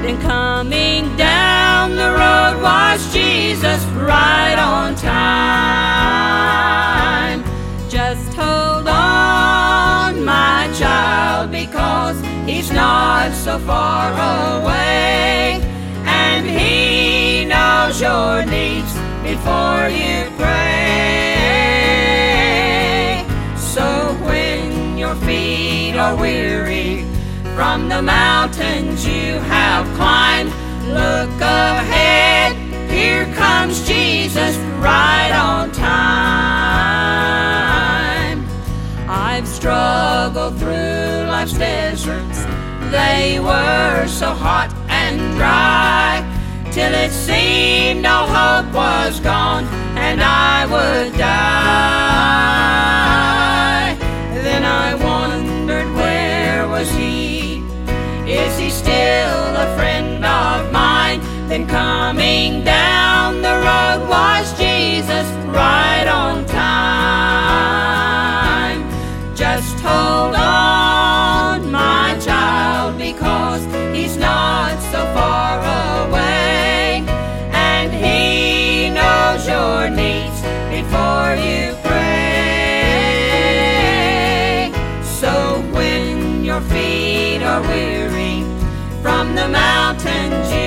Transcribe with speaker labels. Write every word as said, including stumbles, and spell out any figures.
Speaker 1: Then coming down the road was Jesus, right on time. Just hold on, my child, because He's not so far away, and He knows your needs before you pray. So when your feet are weary from the mountains you have climbed, look ahead, here comes Jesus, right on time. I've struggled through life's deserts, they were so hot and dry, till it seemed all hope was gone and I would die. Then I wondered, where was He? Is He still a friend of mine? Then coming down the road was Jesus, right on time. Just hold on, my child, because He's not so far away, and He knows your needs before you pray. So when your feet are weary from the mountains